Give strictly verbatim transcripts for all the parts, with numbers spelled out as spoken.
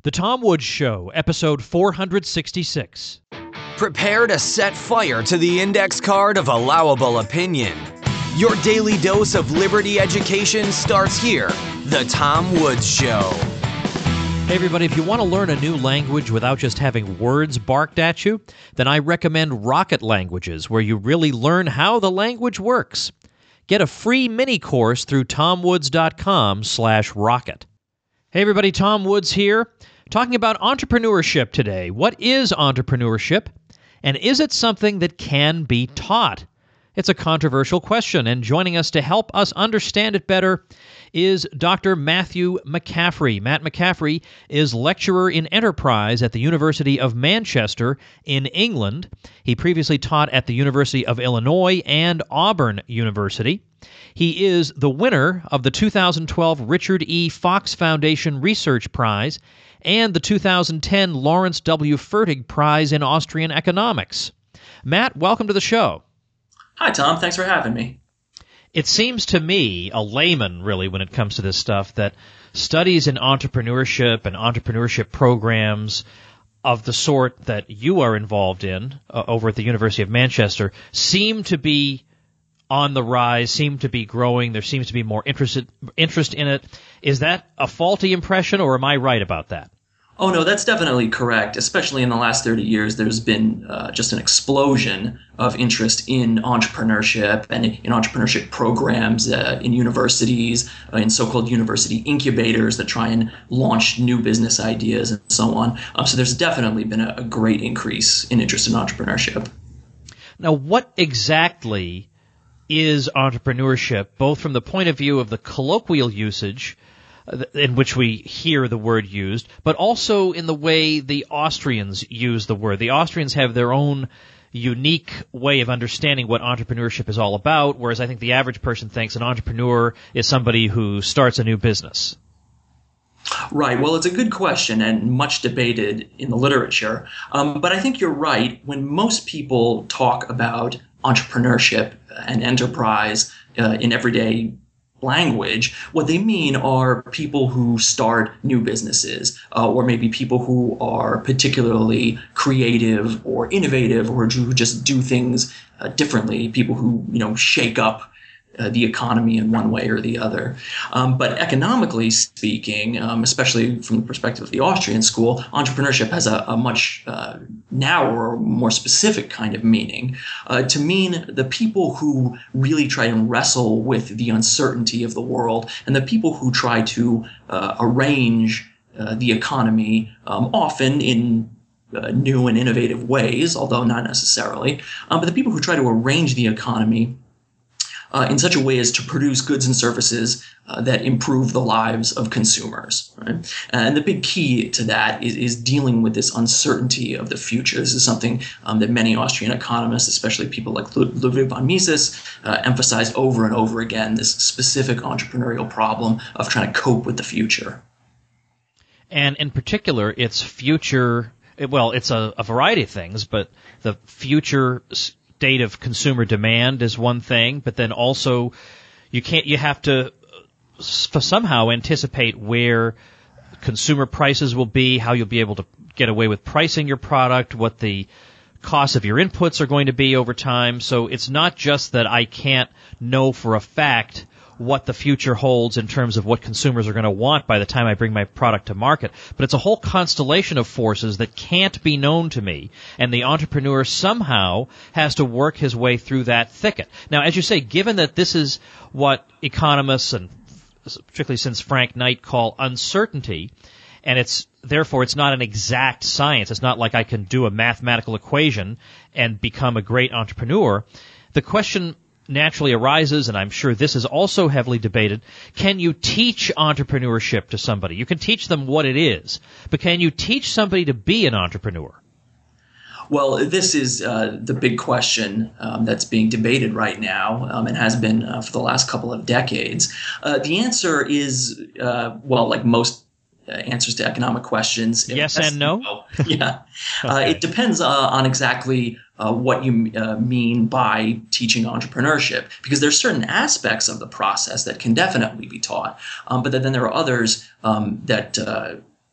The Tom Woods Show, episode four sixty-six. Prepare to set fire to the index card of allowable opinion. Your daily dose of liberty education starts here. The Tom Woods Show. Hey everybody, if you want to learn a new language without just having words barked at you, then I recommend Rocket Languages, where you really learn how the language works. Get a free mini course through tomwoods.com slash rocket. Hey everybody, Tom Woods here, talking about entrepreneurship today. What is entrepreneurship, and is it something that can be taught? It's a controversial question, and joining us to help us understand it better is Doctor Matthew McCaffrey. Matt McCaffrey is lecturer in enterprise at the University of Manchester in England. He previously taught at the University of Illinois and Auburn University. He is the winner of the two thousand twelve Richard E. Fox Foundation Research Prize and the two thousand ten Lawrence W. Fertig Prize in Austrian Economics. Matt, welcome to the show. Hi, Tom. Thanks for having me. It seems to me, a layman really, when it comes to this stuff, that studies in entrepreneurship and entrepreneurship programs of the sort that you are involved in uh, over at the University of Manchester seem to be on the rise, seem to be growing. There seems to be more interest, interest in it. Is that a faulty impression, or am I right about that? Oh, no, that's definitely correct. Especially in the last thirty years, there's been uh, just an explosion of interest in entrepreneurship and in entrepreneurship programs uh, in universities, uh, in so-called university incubators that try and launch new business ideas and so on. Um, so there's definitely been a, a great increase in interest in entrepreneurship. Now, what exactly is entrepreneurship, both from the point of view of the colloquial usage in which we hear the word used, but also in the way the Austrians use the word? The Austrians have their own unique way of understanding what entrepreneurship is all about, whereas I think the average person thinks an entrepreneur is somebody who starts a new business. Right. Well, it's a good question and much debated in the literature. Um, but I think you're right. When most people talk about entrepreneurship and enterprise uh, in everyday language, what they mean are people who start new businesses, uh, or maybe people who are particularly creative or innovative, or who just do things uh, differently. People who, you know, shake up uh, the economy in one way or the other. Um, but economically speaking, um, especially from the perspective of the Austrian school, entrepreneurship has a, a much uh, narrower, more specific kind of meaning, uh, to mean the people who really try and wrestle with the uncertainty of the world, and the people who try to uh, arrange uh, the economy, um, often in uh, new and innovative ways, although not necessarily, um, but the people who try to arrange the economy Uh, in such a way as to produce goods and services uh, that improve the lives of consumers. Right? And the big key to that is, is dealing with this uncertainty of the future. This is something um, that many Austrian economists, especially people like Ludwig von Mises, uh, emphasize over and over again, this specific entrepreneurial problem of trying to cope with the future. And in particular, it's future, well, it's a, a variety of things, but the future state of consumer demand is one thing, but then also you can't, you have to somehow anticipate where consumer prices will be, how you'll be able to get away with pricing your product, what the costs of your inputs are going to be over time. So it's not just that I can't know for a fact what the future holds in terms of what consumers are going to want by the time I bring my product to market, but it's a whole constellation of forces that can't be known to me, and the entrepreneur somehow has to work his way through that thicket. Now, as you say, given that this is what economists, and particularly since Frank Knight, call uncertainty, and it's therefore it's not an exact science, it's not like I can do a mathematical equation and become a great entrepreneur, the question naturally arises, and I'm sure this is also heavily debated, can you teach entrepreneurship to somebody? You can teach them what it is, but can you teach somebody to be an entrepreneur? Well, this is uh, the big question um, that's being debated right now, um, and has been uh, for the last couple of decades. Uh, the answer is, uh, well, like most uh, answers to economic questions. Yes and no? no. Yeah. Okay. Uh, it depends uh, on exactly uh, what you uh, mean by teaching entrepreneurship, because there's certain aspects of the process that can definitely be taught, um, but then there are others um, that uh,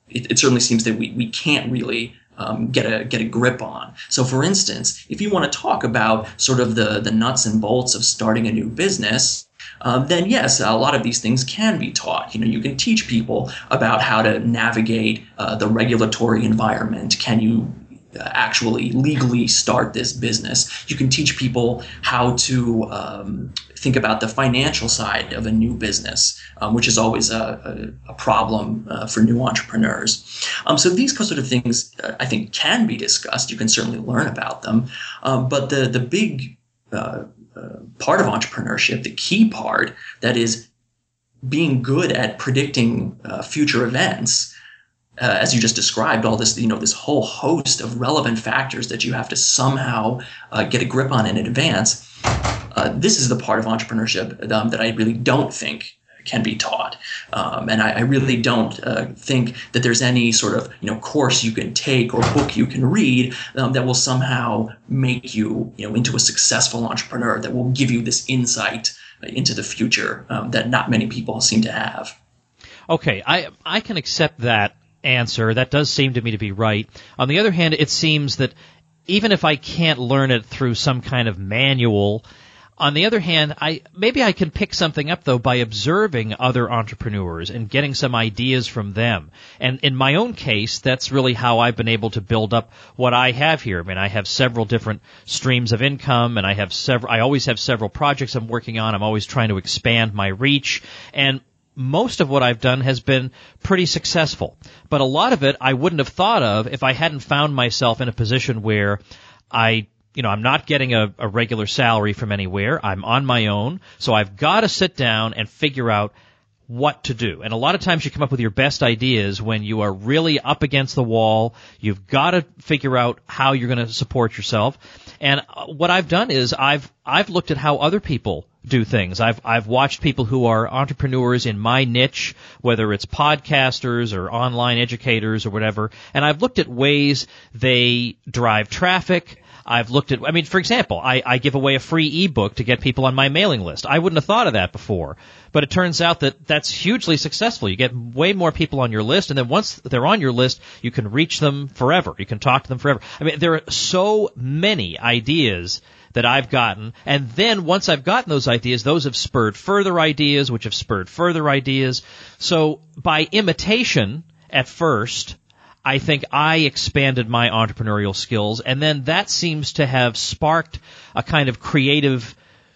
it, it certainly seems that we, we can't really um, get a get a grip on. So, for instance, if you want to talk about sort of the, the nuts and bolts of starting a new business, um, then yes, a lot of these things can be taught. You know, you can teach people about how to navigate uh, the regulatory environment. Can you actually legally start this business? You can teach people how to um, think about the financial side of a new business, um, which is always a, a, a problem uh, for new entrepreneurs. Um, so these sort of things, uh, I think, can be discussed. You can certainly learn about them. Um, but the, the big uh, uh, part of entrepreneurship, the key part, that is being good at predicting uh, future events, Uh, as you just described, all this, you know, this whole host of relevant factors that you have to somehow uh, get a grip on in advance. Uh, this is the part of entrepreneurship um, that I really don't think can be taught, um, and I, I really don't uh, think that there's any sort of, you know, course you can take or book you can read um, that will somehow make you, you know, into a successful entrepreneur, that will give you this insight into the future um, that not many people seem to have. Okay, I I can accept that answer. That does seem to me to be right. On the other hand, it seems that even if I can't learn it through some kind of manual, on the other hand, I maybe I can pick something up, though, by observing other entrepreneurs and getting some ideas from them. And in my own case, that's really how I've been able to build up what I have here. I mean, I have several different streams of income, and I have several. I always have several projects I'm working on. I'm always trying to expand my reach, and most of what I've done has been pretty successful. But a lot of it I wouldn't have thought of if I hadn't found myself in a position where I, you know, I'm not getting a, a regular salary from anywhere. I'm on my own. So I've got to sit down and figure out what to do. And a lot of times you come up with your best ideas when you are really up against the wall. You've got to figure out how you're going to support yourself. And what I've done is I've I've looked at how other people do things. I've I've watched people who are entrepreneurs in my niche, whether it's podcasters or online educators or whatever, and I've looked at ways they drive traffic. I've looked at, I mean, for example, I, I give away a free ebook to get people on my mailing list. I wouldn't have thought of that before, but it turns out that that's hugely successful. You get way more people on your list, and then once they're on your list, you can reach them forever. You can talk to them forever. I mean, there are so many ideas that I've gotten, and then once I've gotten those ideas, those have spurred further ideas, which have spurred further ideas. So by imitation at first, I think I expanded my entrepreneurial skills, and then that seems to have sparked a kind of creative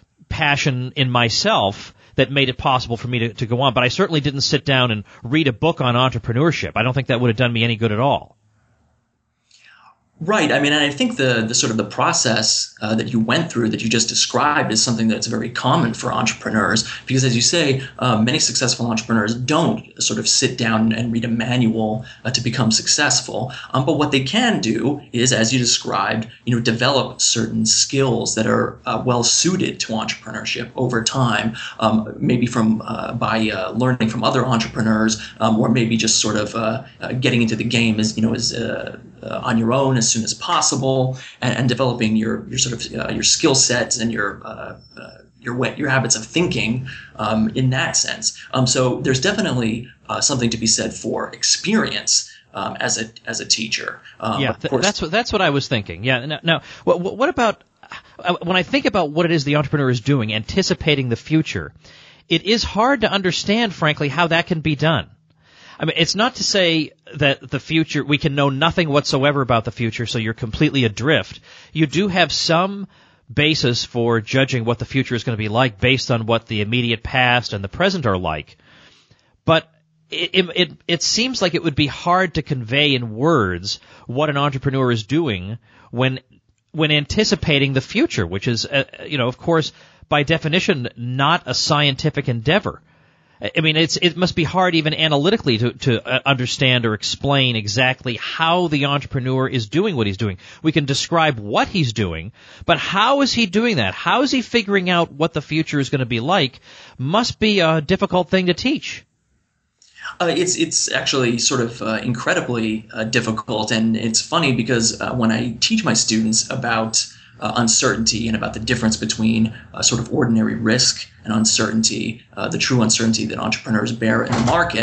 passion in myself that made it possible for me to, to go on. But I certainly didn't sit down and read a book on entrepreneurship. I don't think that would have done me any good at all. Right. I mean, and I think the the sort of the process uh, that you went through, that you just described, is something that's very common for entrepreneurs. Because, as you say, uh, many successful entrepreneurs don't sort of sit down and read a manual uh, to become successful. Um, but what they can do is, as you described, you know, develop certain skills that are uh, well suited to entrepreneurship over time. Um, maybe from uh, by uh, learning from other entrepreneurs, um, or maybe just sort of uh, uh, getting into the game as you know as uh, uh, on your own as soon as possible, and, and developing your your sort of uh, your skill sets and your uh, uh, your way, your habits of thinking um, in that sense. Um, so there's definitely uh, something to be said for experience um, as a as a teacher. Um, yeah, th- that's what that's what I was thinking. Yeah. Now, now what, what about when I think about what it is the entrepreneur is doing, anticipating the future? It is hard to understand, frankly, how that can be done. I mean, it's not to say that the future, we can know nothing whatsoever about the future, so you're completely adrift. You do have some basis for judging what the future is going to be like based on what the immediate past and the present are like. But it, it, it seems like it would be hard to convey in words what an entrepreneur is doing when, when anticipating the future, which is, uh, you know, of course, by definition, not a scientific endeavor. I mean, it's it must be hard even analytically to, to understand or explain exactly how the entrepreneur is doing what he's doing. We can describe what he's doing, but how is he doing that? How is he figuring out what the future is going to be like? Must be a difficult thing to teach. Uh, it's it's actually sort of uh, incredibly uh, difficult, and it's funny because uh, when I teach my students about Uh, uncertainty and about the difference between uh, sort of ordinary risk and uncertainty, uh, the true uncertainty that entrepreneurs bear in the market,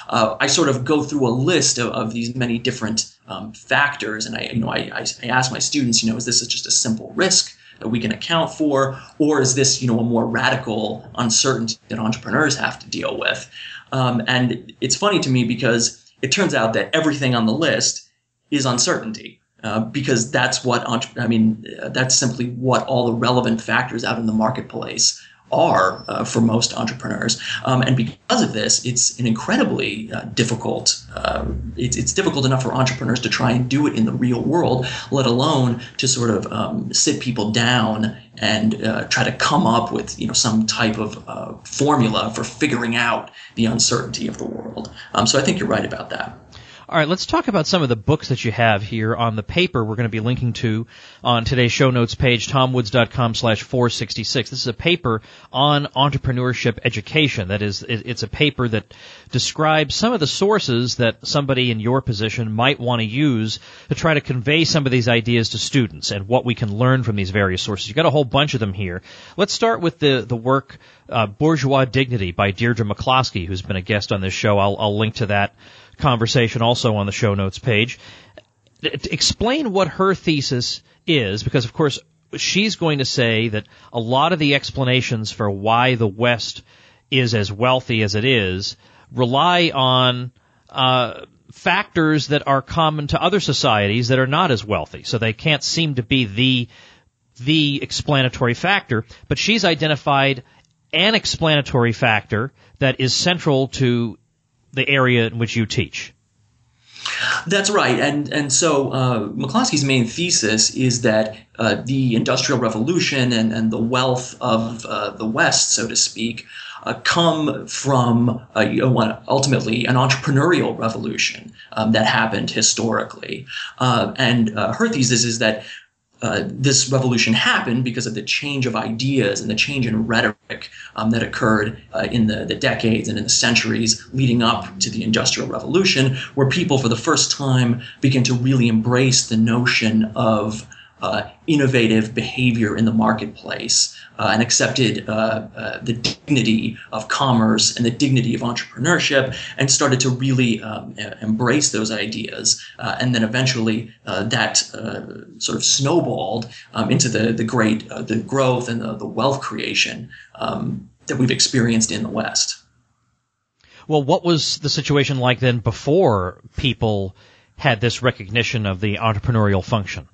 uh, I sort of go through a list of, of these many different um, factors, and I, you know, I, I, I ask my students, you know, is this just a simple risk that we can account for, or is this, you know, a more radical uncertainty that entrepreneurs have to deal with? Um, and it's funny to me because it turns out that everything on the list is uncertainty, uh, because that's what, entre- I mean, uh, that's simply what all the relevant factors out in the marketplace are uh, for most entrepreneurs. Um, and because of this, it's an incredibly uh, difficult, uh, it's, it's difficult enough for entrepreneurs to try and do it in the real world, let alone to sort of um, sit people down and uh, try to come up with, you know, some type of uh, formula for figuring out the uncertainty of the world. Um, so I think you're right about that. All right, let's talk about some of the books that you have here on the paper we're going to be linking to on today's show notes page, tomwoods.com slash 466. This is a paper on entrepreneurship education. That is, it's a paper that describes some of the sources that somebody in your position might want to use to try to convey some of these ideas to students and what we can learn from these various sources. You've got a whole bunch of them here. Let's start with the, the work uh, Bourgeois Dignity by Deirdre McCloskey, who's been a guest on this show. I'll, I'll link to that conversation also on the show notes page. Explain what her thesis is, because of course she's going to say that a lot of the explanations for why the West is as wealthy as it is rely on uh, factors that are common to other societies that are not as wealthy. So they can't seem to be the the explanatory factor, but she's identified an explanatory factor that is central to the area in which you teach. That's right. And and so uh, McCloskey's main thesis is that uh, the Industrial Revolution and, and the wealth of uh, the West, so to speak, uh, come from uh, you know, ultimately an entrepreneurial revolution um, that happened historically. Uh, and uh, her thesis is that Uh, this revolution happened because of the change of ideas and the change in rhetoric um, that occurred uh, in the, the decades and in the centuries leading up to the Industrial Revolution, where people for the first time began to really embrace the notion of uh, innovative behavior in the marketplace uh, and accepted uh, uh, the dignity of commerce and the dignity of entrepreneurship and started to really um, embrace those ideas. Uh, and then eventually uh, that uh, sort of snowballed um, into the, the great uh, the growth and the, the wealth creation um, that we've experienced in the West. Well, what was the situation like then before people had this recognition of the entrepreneurial function?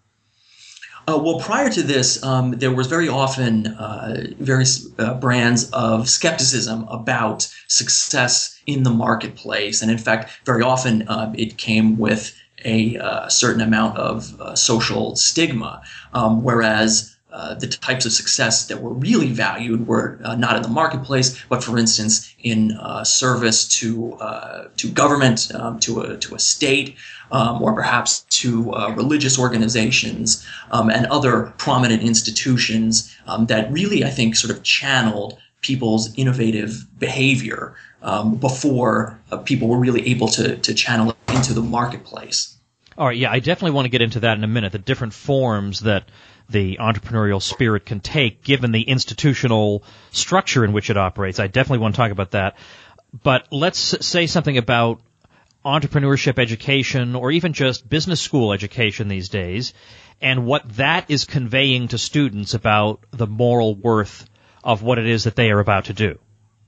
Uh, well, prior to this, um, there was very often uh, various uh, brands of skepticism about success in the marketplace. And in fact, very often uh, it came with a uh, certain amount of uh, social stigma, um, whereas Uh, the types of success that were really valued were uh, not in the marketplace, but for instance, in uh, service to uh, to government, um, to a to a state, um, or perhaps to uh, religious organizations um, and other prominent institutions um, that really, I think, sort of channeled people's innovative behavior um, before uh, people were really able to to channel it into the marketplace. All right, yeah, I definitely want to get into that in a minute, the different forms that the entrepreneurial spirit can take given the institutional structure in which it operates. I definitely want to talk about that. But let's say something about entrepreneurship education or even just business school education these days and what that is conveying to students about the moral worth of what it is that they are about to do.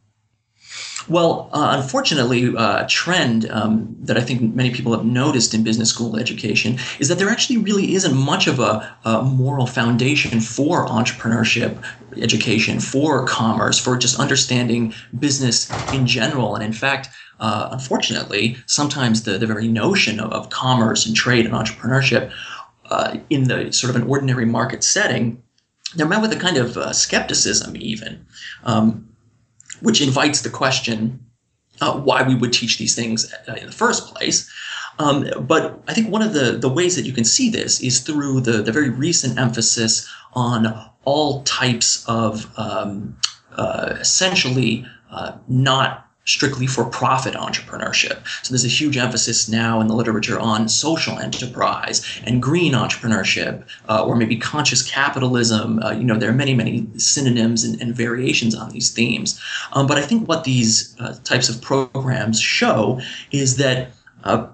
Well, uh, unfortunately, uh, a trend um, that I think many people have noticed in business school education is that there actually really isn't much of a, a moral foundation for entrepreneurship education, for commerce, for just understanding business in general. And in fact, uh, unfortunately, sometimes the, the very notion of, of commerce and trade and entrepreneurship uh, in the sort of an ordinary market setting, they're met with a kind of uh, skepticism even. Um, which invites the question uh, why we would teach these things uh, in the first place. Um, but I think one of the, the ways that you can see this is through the, the very recent emphasis on all types of um, uh, essentially uh, not strictly for-profit entrepreneurship. So there's a huge emphasis now in the literature on social enterprise and green entrepreneurship, uh, or maybe conscious capitalism. Uh, you know, there are many, many synonyms and, and variations on these themes. Um, but I think what these uh, types of programs show is that uh,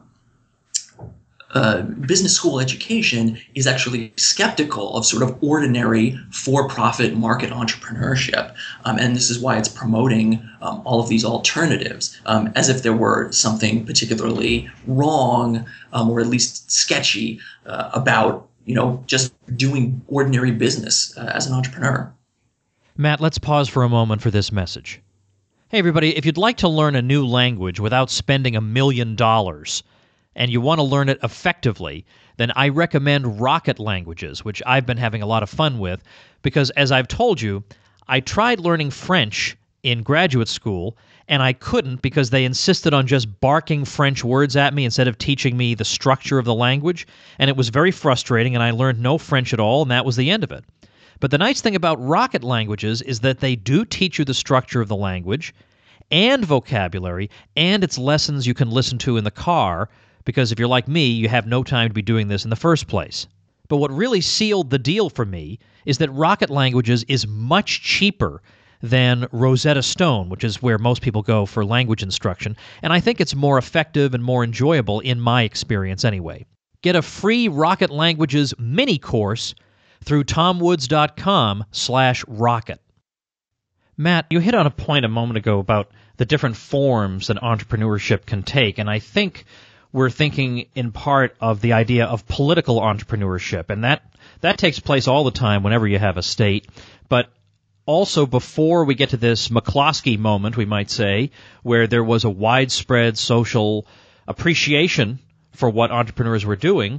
Uh, business school education is actually skeptical of sort of ordinary for-profit market entrepreneurship. Um, and this is why it's promoting um, all of these alternatives, um, as if there were something particularly wrong um, or at least sketchy uh, about, you know, just doing ordinary business uh, as an entrepreneur. Matt, let's pause for a moment for this message. Hey, everybody, if you'd like to learn a new language without spending a million dollars, and you want to learn it effectively, then I recommend Rocket Languages, which I've been having a lot of fun with, because as I've told you, I tried learning French in graduate school, and I couldn't because they insisted on just barking French words at me instead of teaching me the structure of the language, and it was very frustrating, and I learned no French at all, and that was the end of it. But the nice thing about Rocket Languages is that they do teach you the structure of the language and vocabulary, and it's lessons you can listen to in the car, because if you're like me, you have no time to be doing this in the first place. But what really sealed the deal for me is that Rocket Languages is much cheaper than Rosetta Stone, which is where most people go for language instruction, and I think it's more effective and more enjoyable in my experience anyway. Get a free Rocket Languages mini course through tomwoods.com slash rocket. Matt, you hit on a point a moment ago about the different forms that entrepreneurship can take, and I think we're thinking in part of the idea of political entrepreneurship, and that, that takes place all the time whenever you have a state. But also before we get to this McCloskey moment, we might say, where there was a widespread social appreciation for what entrepreneurs were doing,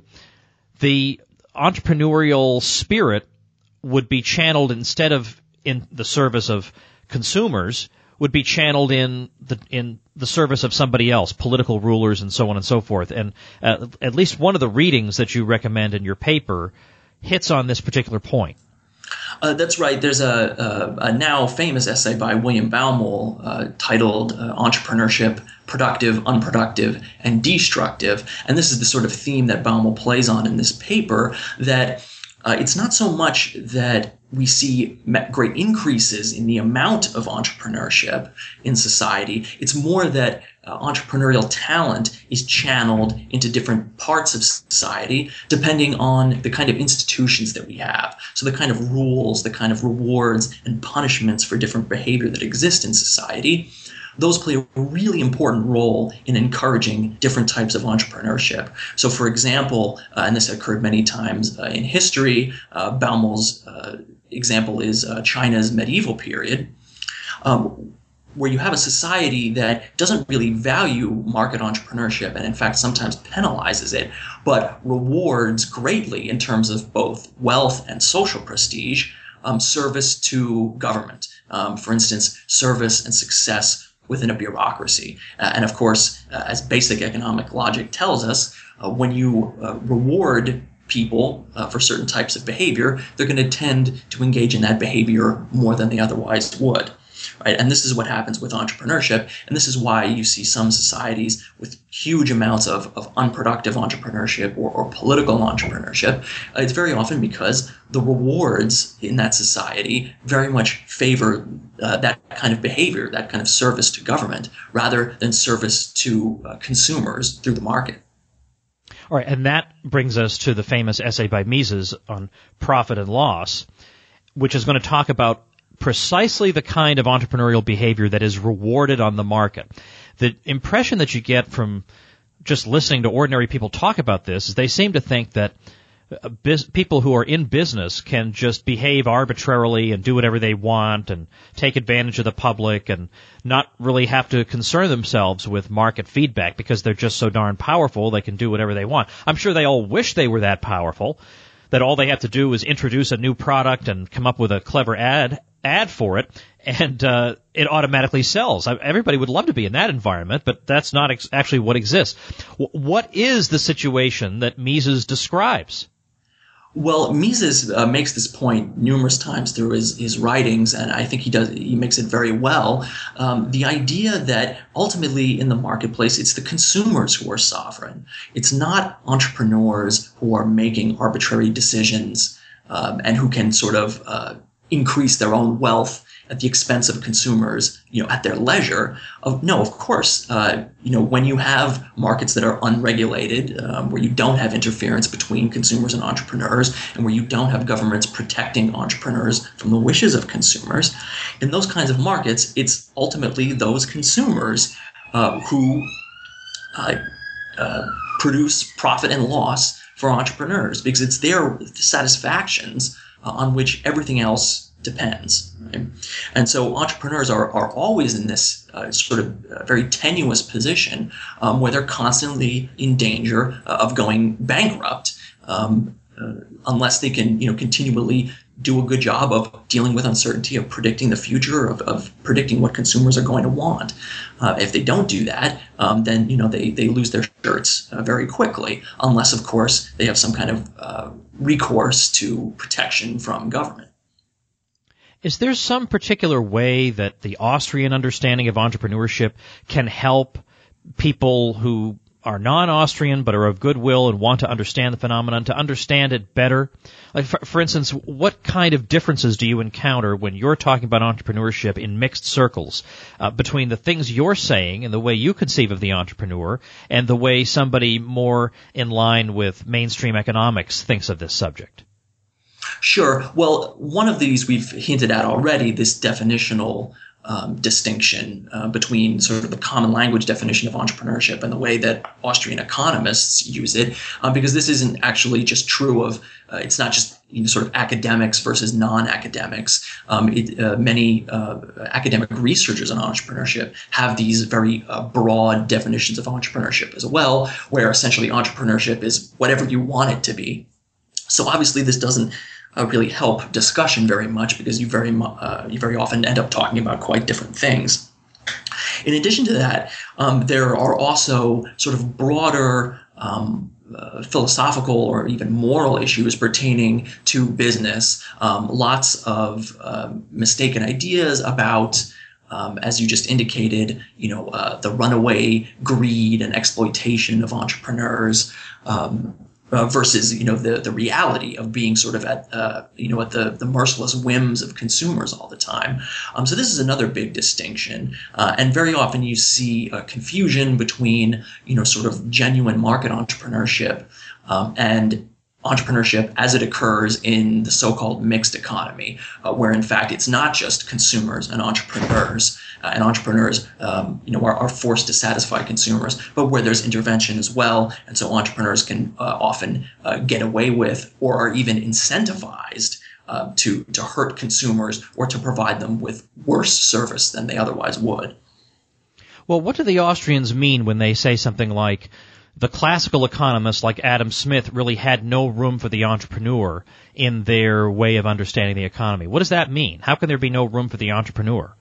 the entrepreneurial spirit would be channeled instead of in the service of consumers, would be channeled in the in the service of somebody else, political rulers and so on and so forth. And uh, at least one of the readings that you recommend in your paper hits on this particular point. Uh, that's right. There's a, a, a now famous essay by William Baumol uh, titled uh, Entrepreneurship, Productive, Unproductive, and Destructive. And this is the sort of theme that Baumol plays on in this paper, that uh, it's not so much that we see great increases in the amount of entrepreneurship in society. It's more that uh, entrepreneurial talent is channeled into different parts of society depending on the kind of institutions that we have. So the kind of rules, the kind of rewards and punishments for different behavior that exist in society, those play a really important role in encouraging different types of entrepreneurship. So, for example, uh, and this occurred many times uh, in history, uh, Baumol's uh, example is uh, China's medieval period, um, where you have a society that doesn't really value market entrepreneurship and, in fact, sometimes penalizes it, but rewards greatly in terms of both wealth and social prestige, um, service to government. Um, for instance, service and success within a bureaucracy. Uh, and of course, uh, as basic economic logic tells us, uh, when you uh, reward people uh, for certain types of behavior, they're going to tend to engage in that behavior more than they otherwise would. Right? And this is what happens with entrepreneurship, and this is why you see some societies with huge amounts of, of unproductive entrepreneurship or, or political entrepreneurship. Uh, it's very often because the rewards in that society very much favor uh, that kind of behavior, that kind of service to government, rather than service to uh, consumers through the market. All right, and that brings us to the famous essay by Mises on profit and loss, which is going to talk about precisely the kind of entrepreneurial behavior that is rewarded on the market. The impression that you get from just listening to ordinary people talk about this is they seem to think that uh, biz- people who are in business can just behave arbitrarily and do whatever they want and take advantage of the public and not really have to concern themselves with market feedback because they're just so darn powerful they can do whatever they want. I'm sure they all wish they were that powerful, that all they have to do is introduce a new product and come up with a clever ad ad for it, and uh, it automatically sells. Everybody would love to be in that environment, but that's not ex- actually what exists. W- what is the situation that Mises describes? Well, Mises uh, makes this point numerous times through his, his writings, and I think he does he makes it very well. Um, the idea that ultimately in the marketplace, it's the consumers who are sovereign. It's not entrepreneurs who are making arbitrary decisions um, and who can sort of uh, increase their own wealth at the expense of consumers, you know, at their leisure. Of, no, of course, uh, you know, when you have markets that are unregulated, um, where you don't have interference between consumers and entrepreneurs, and where you don't have governments protecting entrepreneurs from the wishes of consumers, in those kinds of markets, it's ultimately those consumers uh, who uh, uh, produce profit and loss for entrepreneurs, because it's their satisfactions uh, on which everything else depends. Right? And so entrepreneurs are, are always in this uh, sort of uh, very tenuous position um, where they're constantly in danger uh, of going bankrupt um, uh, unless they can, you know, continually do a good job of dealing with uncertainty, of predicting the future, of, of predicting what consumers are going to want. Uh, if they don't do that, um, then, you know, they, they lose their shirts uh, very quickly, unless, of course, they have some kind of uh, recourse to protection from government. Is there some particular way that the Austrian understanding of entrepreneurship can help people who are non-Austrian but are of goodwill and want to understand the phenomenon to understand it better? Like, for, for instance, what kind of differences do you encounter when you're talking about entrepreneurship in mixed circles uh, between the things you're saying and the way you conceive of the entrepreneur and the way somebody more in line with mainstream economics thinks of this subject? Sure. Well, one of these we've hinted at already, this definitional um, distinction uh, between sort of the common language definition of entrepreneurship and the way that Austrian economists use it, uh, because this isn't actually just true of, uh, it's not just, you know, sort of academics versus non-academics. Um, it, uh, many uh, academic researchers on entrepreneurship have these very uh, broad definitions of entrepreneurship as well, where essentially entrepreneurship is whatever you want it to be. So obviously this doesn't Uh, really help discussion very much, because you very uh, you very often end up talking about quite different things. In addition to that, um, there are also sort of broader um, uh, philosophical or even moral issues pertaining to business. Um, lots of uh, mistaken ideas about, Um, as you just indicated, you know, uh, the runaway greed and exploitation of entrepreneurs, um, uh, versus, you know, the the reality of being sort of at, uh, you know, at the the merciless whims of consumers all the time. Um, so this is another big distinction, uh, and very often you see a confusion between, you know, sort of genuine market entrepreneurship um, and entrepreneurship as it occurs in the so-called mixed economy, uh, where in fact it's not just consumers and entrepreneurs, uh, and entrepreneurs, um, you know, are, are forced to satisfy consumers, but where there's intervention as well, and so entrepreneurs can uh, often uh, get away with or are even incentivized uh, to to hurt consumers or to provide them with worse service than they otherwise would. Well, what do the Austrians mean when they say something like, the classical economists like Adam Smith really had no room for the entrepreneur in their way of understanding the economy? What does that mean? How can there be no room for the entrepreneur?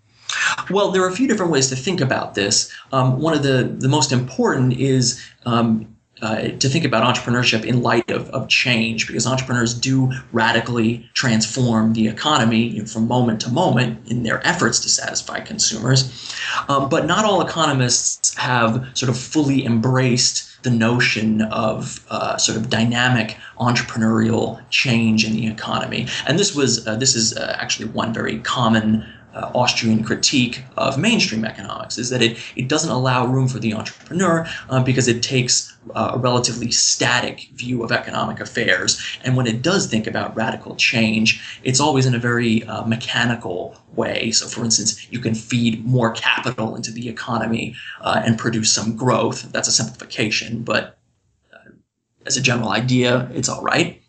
Well, there are a few different ways to think about this. Um, one of the, the most important is um, uh, to think about entrepreneurship in light of, of change, because entrepreneurs do radically transform the economy, you know, from moment to moment in their efforts to satisfy consumers. Um, but not all economists have sort of fully embraced the notion of uh, sort of dynamic entrepreneurial change in the economy. And this was uh, this is uh, actually one very common Uh, Austrian critique of mainstream economics, is that it, it doesn't allow room for the entrepreneur uh, because it takes uh, a relatively static view of economic affairs. And when it does think about radical change, it's always in a very uh, mechanical way. So, for instance, you can feed more capital into the economy uh, and produce some growth. That's a simplification, but uh, as a general idea, it's all right.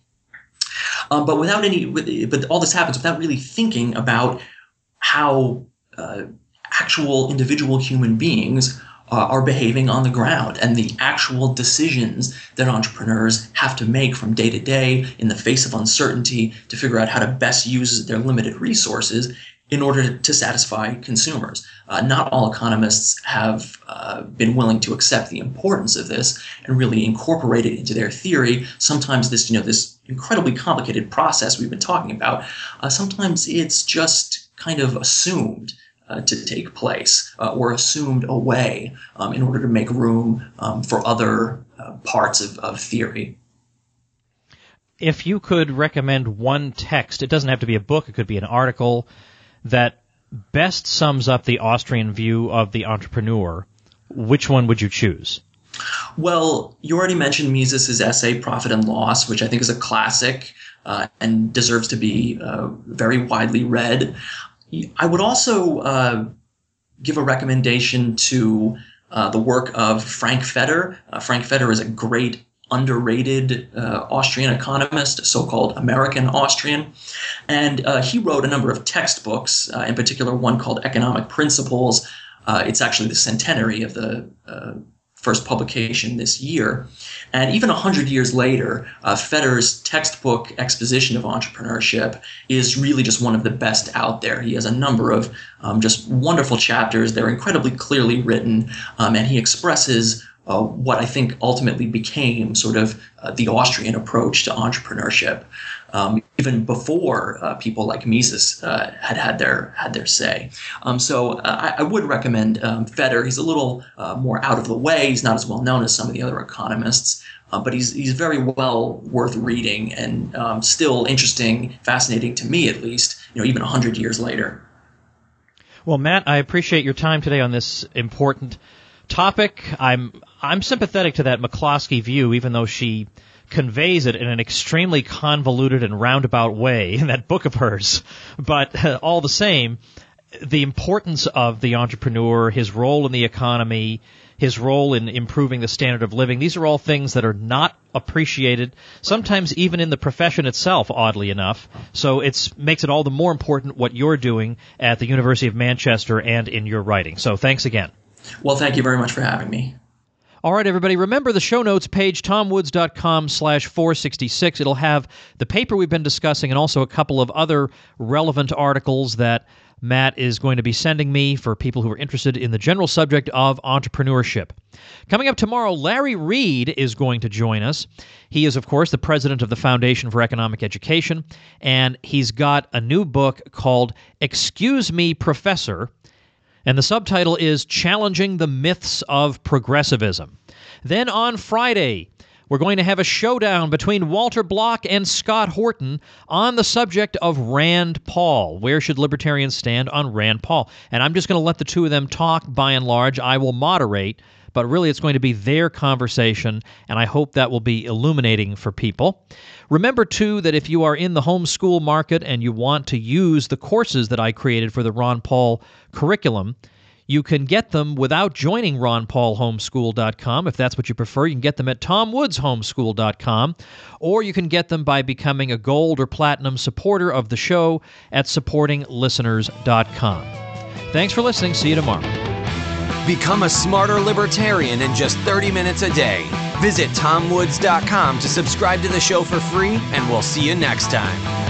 Um, but without any, but all this happens without really thinking about how uh, actual individual human beings uh, are behaving on the ground, and the actual decisions that entrepreneurs have to make from day to day in the face of uncertainty to figure out how to best use their limited resources in order to satisfy consumers. Uh, not all economists have uh, been willing to accept the importance of this and really incorporate it into their theory. Sometimes this, you know, this incredibly complicated process we've been talking about, uh, sometimes it's just kind of assumed uh, to take place uh, or assumed away um, in order to make room um, for other uh, parts of, of theory. If you could recommend one text, it doesn't have to be a book, it could be an article, that best sums up the Austrian view of the entrepreneur, which one would you choose? Well, you already mentioned Mises's essay, Profit and Loss, which I think is a classic uh, and deserves to be uh, very widely read. I would also uh, give a recommendation to uh, the work of Frank Feder. Uh, Frank Feder is a great underrated uh, Austrian economist, so-called American Austrian. And uh, he wrote a number of textbooks, uh, in particular one called Economic Principles. Uh, it's actually the centenary of the uh, first publication this year. And even one hundred years later, uh, Feder's textbook exposition of entrepreneurship is really just one of the best out there. He has a number of um, just wonderful chapters. They're incredibly clearly written, um, and he expresses Uh, what I think ultimately became sort of uh, the Austrian approach to entrepreneurship, um, even before uh, people like Mises uh, had had their had their say. Um, so uh, I, I would recommend um, Feder. He's a little uh, more out of the way. He's not as well known as some of the other economists, uh, but he's he's very well worth reading and um, still interesting, fascinating to me at least. You know, even a hundred years later. Well, Matt, I appreciate your time today on this important topic. I'm I'm sympathetic to that McCloskey view, even though she conveys it in an extremely convoluted and roundabout way in that book of hers. But uh, all the same, the importance of the entrepreneur, his role in the economy, his role in improving the standard of living, these are all things that are not appreciated, sometimes even in the profession itself, oddly enough. So it makes it all the more important what you're doing at the University of Manchester and in your writing. So thanks again. Well, thank you very much for having me. All right, everybody, remember the show notes page, tomwoods.com slash 466. It'll have the paper we've been discussing and also a couple of other relevant articles that Matt is going to be sending me for people who are interested in the general subject of entrepreneurship. Coming up tomorrow, Larry Reed is going to join us. He is, of course, the president of the Foundation for Economic Education, and he's got a new book called Excuse Me, Professor, and the subtitle is Challenging the Myths of Progressivism. Then on Friday, we're going to have a showdown between Walter Block and Scott Horton on the subject of Rand Paul. Where should libertarians stand on Rand Paul? And I'm just going to let the two of them talk by and large. I will moderate, but really it's going to be their conversation, and I hope that will be illuminating for people. Remember, too, that if you are in the homeschool market and you want to use the courses that I created for the Ron Paul curriculum, you can get them without joining ron paul homeschool dot com. If that's what you prefer, you can get them at tom woods homeschool dot com, or you can get them by becoming a gold or platinum supporter of the show at supporting listeners dot com. Thanks for listening. See you tomorrow. Become a smarter libertarian in just thirty minutes a day. Visit tom woods dot com to subscribe to the show for free, and we'll see you next time.